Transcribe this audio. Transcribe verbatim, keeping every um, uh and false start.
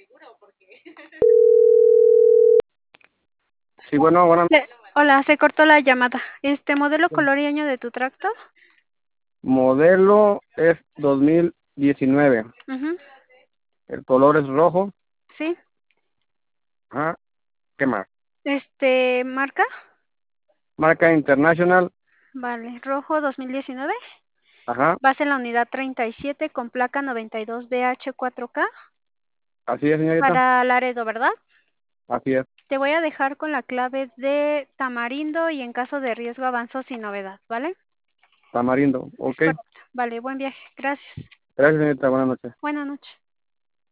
Sí, bueno, bueno, Le- Hola, se cortó la llamada. Este modelo, color y año de tu tractor. modelo es dos mil diecinueve. Ujú. El color es rojo. Sí. Ajá. ¿Qué más? Este, marca. Marca International. Vale, rojo dos mil diecinueve. Ajá. Vas en la unidad treinta y siete con placa noventa y dos D H cuatro K Así es, señorita. para Laredo, ¿verdad? Así es. Te voy a dejar con la clave de Tamarindo y en caso de riesgo avanzo sin novedad, ¿vale? Tamarindo. Es Ok. correcto. Vale, buen viaje. Gracias. Gracias, señorita. Buenas noches. Buenas noches.